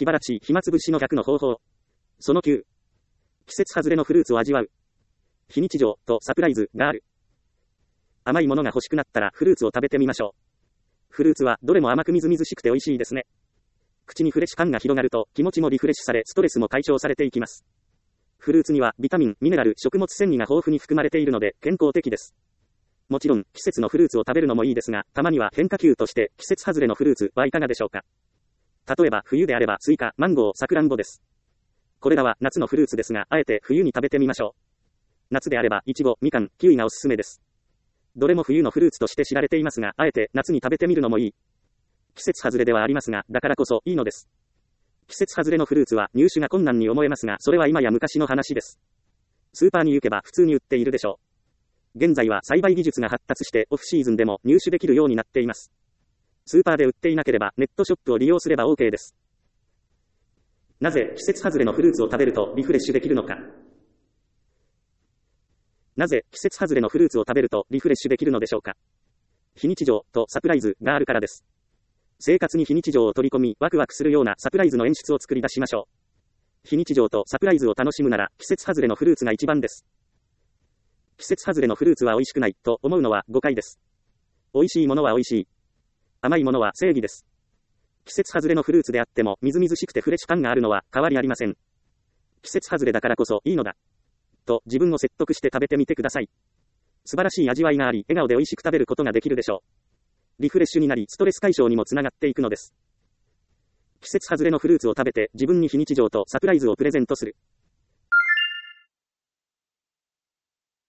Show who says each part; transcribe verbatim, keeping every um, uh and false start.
Speaker 1: 気晴らし、暇つぶしの逆の方法。そのきゅう。季節外れのフルーツを味わう。非日常とサプライズがある。甘いものが欲しくなったらフルーツを食べてみましょう。フルーツはどれも甘くみずみずしくて美味しいですね。口にフレッシュ感が広がると気持ちもリフレッシュされストレスも解消されていきます。フルーツにはビタミン、ミネラル、食物繊維が豊富に含まれているので健康的です。もちろん季節のフルーツを食べるのもいいですが、たまには変化球として季節外れのフルーツはいかがでしょうか。例えば冬であればスイカ、マンゴー、サクランボです。これらは夏のフルーツですが、あえて冬に食べてみましょう。夏であればイチゴ、みかん、キウイがおすすめです。どれも冬のフルーツとして知られていますが、あえて夏に食べてみるのもいい。季節外れではありますが、だからこそいいのです。季節外れのフルーツは入手が困難に思えますが、それは今や昔の話です。スーパーに行けば普通に売っているでしょう。現在は栽培技術が発達してオフシーズンでも入手できるようになっています。スーパーで売っていなければネットショップを利用すれば OK です。なぜ季節外れのフルーツを食べるとリフレッシュできるのか。なぜ季節外れのフルーツを食べるとリフレッシュできるのでしょうか。非日常とサプライズがあるからです。生活に非日常を取り込み、ワクワクするようなサプライズの演出を作り出しましょう。非日常とサプライズを楽しむなら季節外れのフルーツが一番です。季節外れのフルーツは美味しくないと思うのは誤解です。美味しいものは美味しい。甘いものは正義です。季節外れのフルーツであってもみずみずしくてフレッシュ感があるのは変わりありません。季節外れだからこそいいのだ。と自分を説得して食べてみてください。素晴らしい味わいがあり、笑顔で美味しく食べることができるでしょう。リフレッシュになり、ストレス解消にもつながっていくのです。季節外れのフルーツを食べて、自分に非日常とサプライズをプレゼントする。